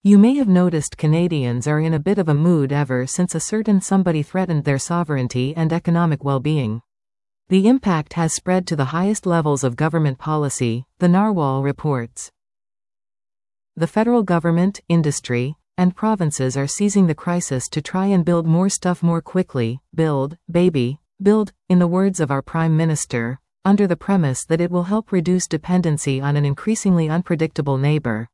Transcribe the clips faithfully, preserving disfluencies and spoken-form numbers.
You may have noticed Canadians are in a bit of a mood ever since a certain somebody threatened their sovereignty and economic well-being. The impact has spread to the highest levels of government policy, the Narwhal reports. The federal government, industry, and provinces are seizing the crisis to try and build more stuff more quickly, build, baby, build, in the words of our Prime Minister, under the premise that it will help reduce dependency on an increasingly unpredictable neighbor.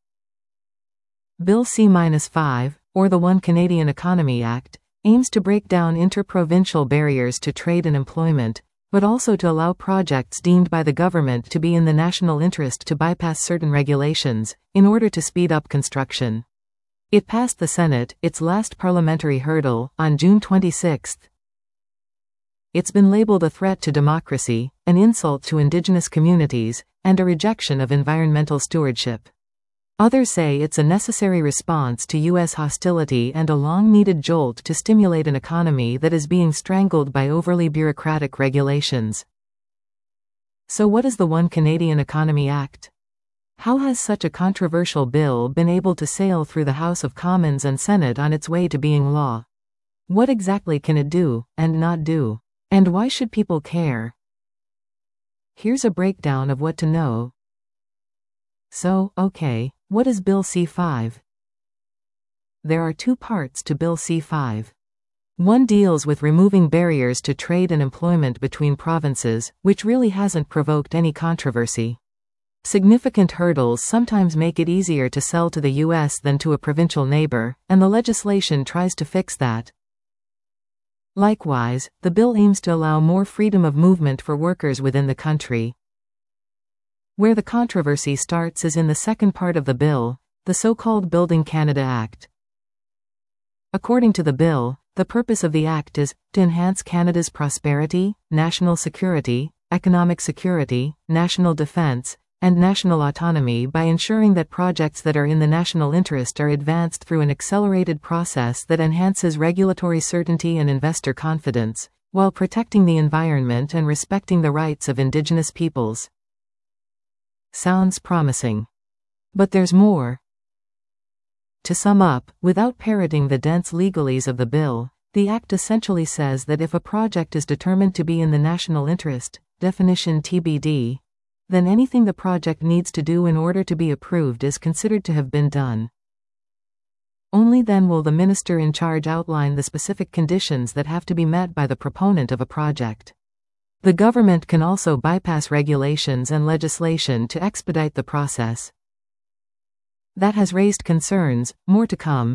Bill C five, or the One Canadian Economy Act, aims to break down interprovincial barriers to trade and employment, but also to allow projects deemed by the government to be in the national interest to bypass certain regulations, in order to speed up construction. It passed the Senate, its last parliamentary hurdle, on June twenty-sixth. It's been labeled a threat to democracy, an insult to Indigenous communities, and a rejection of environmental stewardship. Others say it's a necessary response to U S hostility and a long-needed jolt to stimulate an economy that is being strangled by overly bureaucratic regulations. So what is the One Canadian Economy Act? How has such a controversial bill been able to sail through the House of Commons and Senate on its way to being law? What exactly can it do, and not do? And why should people care? Here's a breakdown of what to know. So, okay, what is Bill C five? There are two parts to Bill C five. One deals with removing barriers to trade and employment between provinces, which really hasn't provoked any controversy. Significant hurdles sometimes make it easier to sell to the U S than to a provincial neighbor, and the legislation tries to fix that. Likewise, the bill aims to allow more freedom of movement for workers within the country. Where the controversy starts is in the second part of the bill, the so-called Building Canada Act. According to the bill, the purpose of the act is to enhance Canada's prosperity, national security, economic security, national defense, and national autonomy by ensuring that projects that are in the national interest are advanced through an accelerated process that enhances regulatory certainty and investor confidence, while protecting the environment and respecting the rights of Indigenous peoples. Sounds promising. But there's more. To sum up, without parroting the dense legalese of the bill, the Act essentially says that if a project is determined to be in the national interest, definition T B D, then anything the project needs to do in order to be approved is considered to have been done. Only then will the minister in charge outline the specific conditions that have to be met by the proponent of a project. The government can also bypass regulations and legislation to expedite the process. That has raised concerns, more to come.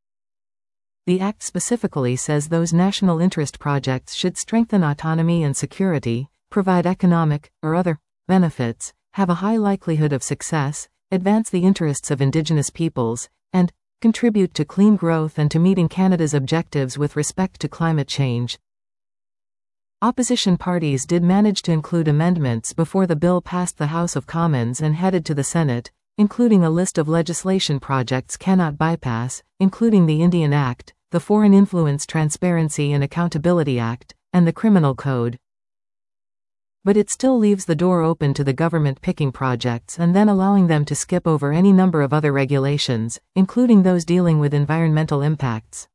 The Act specifically says those national interest projects should strengthen autonomy and security, provide economic, or other, benefits, have a high likelihood of success, advance the interests of Indigenous peoples, and contribute to clean growth and to meeting Canada's objectives with respect to climate change. Opposition parties did manage to include amendments before the bill passed the House of Commons and headed to the Senate, including a list of legislation projects cannot bypass, including the Indian Act, the Foreign Influence Transparency and Accountability Act, and the Criminal Code. But it still leaves the door open to the government picking projects and then allowing them to skip over any number of other regulations, including those dealing with environmental impacts.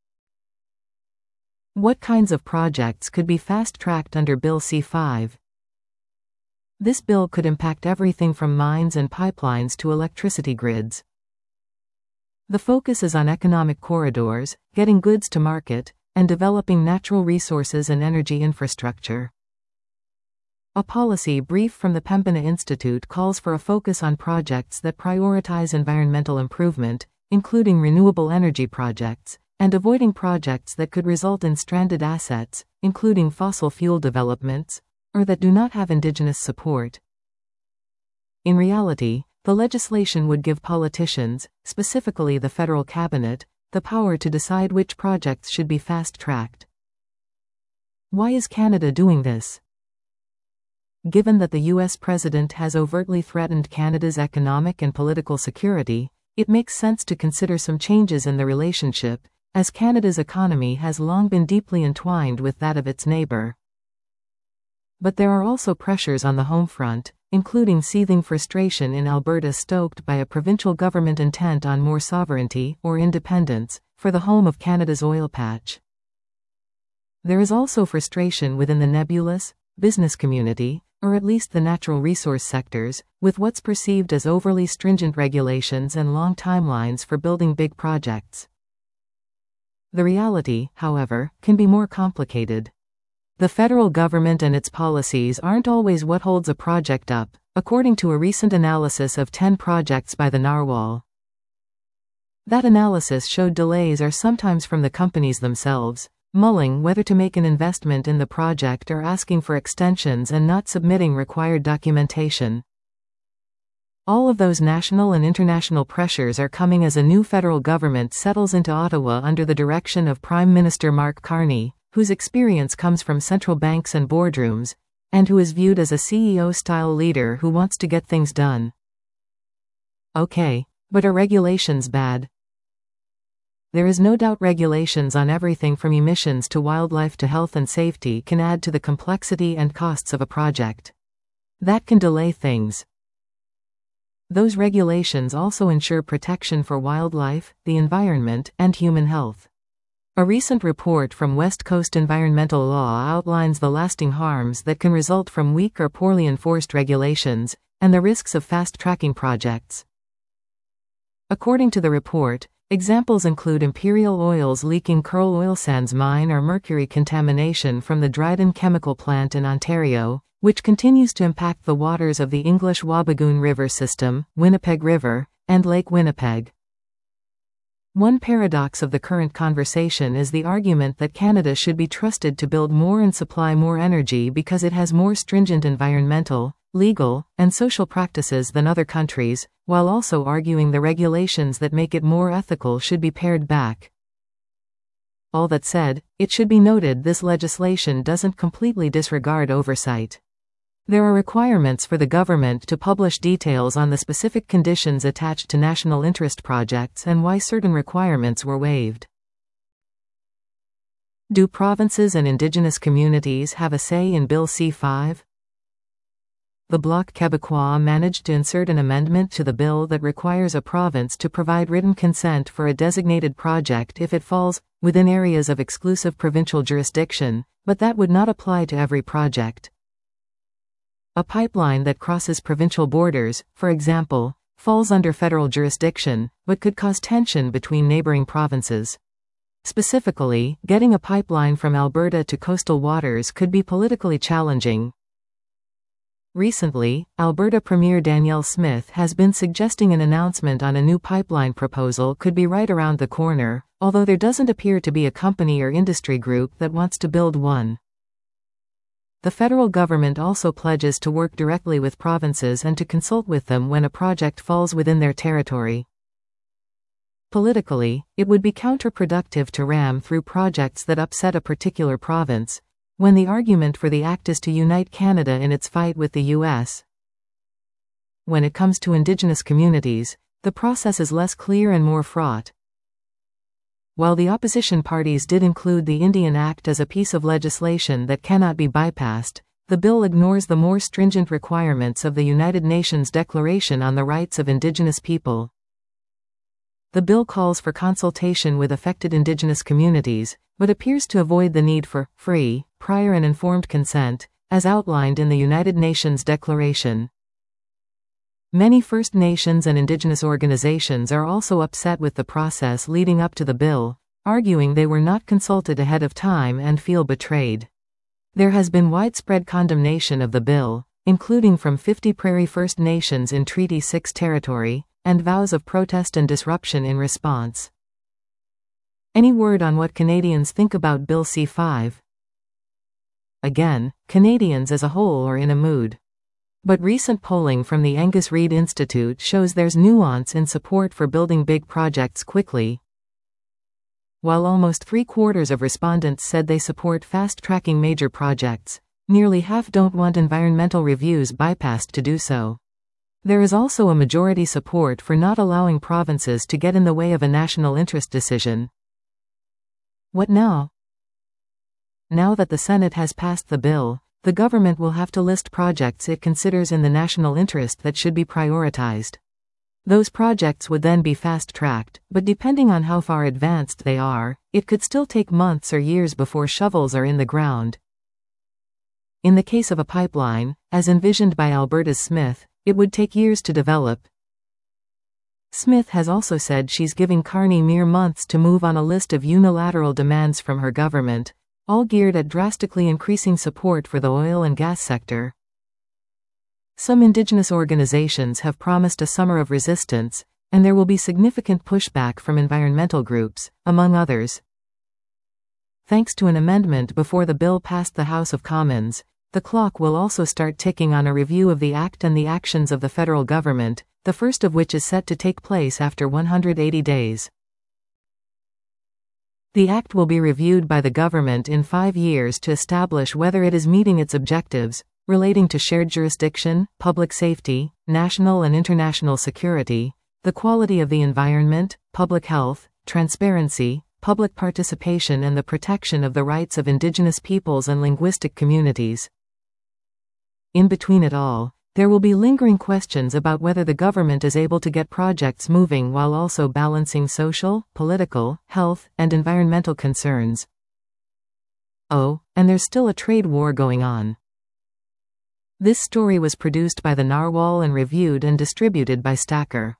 What kinds of projects could be fast-tracked under Bill C five? This bill could impact everything from mines and pipelines to electricity grids. The focus is on economic corridors, getting goods to market, and developing natural resources and energy infrastructure. A policy brief from the Pembina Institute calls for a focus on projects that prioritize environmental improvement, including renewable energy projects, and avoiding projects that could result in stranded assets, including fossil fuel developments, or that do not have Indigenous support. In reality, the legislation would give politicians, specifically the federal cabinet, the power to decide which projects should be fast-tracked. Why is Canada doing this? Given that the U S president has overtly threatened Canada's economic and political security, it makes sense to consider some changes in the relationship, as Canada's economy has long been deeply entwined with that of its neighbor. But there are also pressures on the home front, including seething frustration in Alberta stoked by a provincial government intent on more sovereignty, or independence, for the home of Canada's oil patch. There is also frustration within the nebulous business community, or at least the natural resource sectors, with what's perceived as overly stringent regulations and long timelines for building big projects. The reality, however, can be more complicated. The federal government and its policies aren't always what holds a project up, according to a recent analysis of ten projects by the Narwhal. That analysis showed delays are sometimes from the companies themselves, mulling whether to make an investment in the project or asking for extensions and not submitting required documentation. All of those national and international pressures are coming as a new federal government settles into Ottawa under the direction of Prime Minister Mark Carney, whose experience comes from central banks and boardrooms, and who is viewed as a C E O-style leader who wants to get things done. Okay, but are regulations bad? There is no doubt regulations on everything from emissions to wildlife to health and safety can add to the complexity and costs of a project. That can delay things. Those regulations also ensure protection for wildlife, the environment, and human health. A recent report from West Coast Environmental Law outlines the lasting harms that can result from weak or poorly enforced regulations, and the risks of fast-tracking projects. According to the report, examples include Imperial Oil's leaking Kearl oil sands mine or mercury contamination from the Dryden chemical plant in Ontario, which continues to impact the waters of the English Wabigoon River system, Winnipeg River, and Lake Winnipeg. One paradox of the current conversation is the argument that Canada should be trusted to build more and supply more energy because it has more stringent environmental, legal, and social practices than other countries, while also arguing the regulations that make it more ethical should be pared back. All that said, it should be noted this legislation doesn't completely disregard oversight. There are requirements for the government to publish details on the specific conditions attached to national interest projects and why certain requirements were waived. Do provinces and Indigenous communities have a say in Bill C five? The Bloc Québécois managed to insert an amendment to the bill that requires a province to provide written consent for a designated project if it falls within areas of exclusive provincial jurisdiction, but that would not apply to every project. A pipeline that crosses provincial borders, for example, falls under federal jurisdiction, but could cause tension between neighboring provinces. Specifically, getting a pipeline from Alberta to coastal waters could be politically challenging. Recently, Alberta Premier Danielle Smith has been suggesting an announcement on a new pipeline proposal could be right around the corner, although there doesn't appear to be a company or industry group that wants to build one. The federal government also pledges to work directly with provinces and to consult with them when a project falls within their territory. Politically, it would be counterproductive to ram through projects that upset a particular province, when the argument for the act is to unite Canada in its fight with the U S. When it comes to Indigenous communities, the process is less clear and more fraught. While the opposition parties did include the Indian Act as a piece of legislation that cannot be bypassed, the bill ignores the more stringent requirements of the United Nations Declaration on the Rights of Indigenous People. The bill calls for consultation with affected Indigenous communities, but appears to avoid the need for free, prior and informed consent, as outlined in the United Nations Declaration. Many First Nations and Indigenous organizations are also upset with the process leading up to the bill, arguing they were not consulted ahead of time and feel betrayed. There has been widespread condemnation of the bill, including from fifty Prairie First Nations in Treaty six territory, and vows of protest and disruption in response. Any word on what Canadians think about Bill C five? Again, Canadians as a whole are in a mood. But recent polling from the Angus Reid Institute shows there's nuance in support for building big projects quickly. While almost three-quarters of respondents said they support fast-tracking major projects, nearly half don't want environmental reviews bypassed to do so. There is also a majority support for not allowing provinces to get in the way of a national interest decision. What now? Now that the Senate has passed the bill, the government will have to list projects it considers in the national interest that should be prioritized. Those projects would then be fast-tracked, but depending on how far advanced they are, it could still take months or years before shovels are in the ground. In the case of a pipeline, as envisioned by Alberta's Smith, it would take years to develop. Smith has also said she's giving Carney mere months to move on a list of unilateral demands from her government, all geared at drastically increasing support for the oil and gas sector. Some Indigenous organizations have promised a summer of resistance, and there will be significant pushback from environmental groups, among others. Thanks to an amendment before the bill passed the House of Commons, the clock will also start ticking on a review of the Act and the actions of the federal government, the first of which is set to take place after one hundred eighty days. The Act will be reviewed by the government in five years to establish whether it is meeting its objectives, relating to shared jurisdiction, public safety, national and international security, the quality of the environment, public health, transparency, public participation and the protection of the rights of Indigenous peoples and linguistic communities. In between it all, there will be lingering questions about whether the government is able to get projects moving while also balancing social, political, health, and environmental concerns. Oh, and there's still a trade war going on. This story was produced by the Narwhal and reviewed and distributed by Stacker.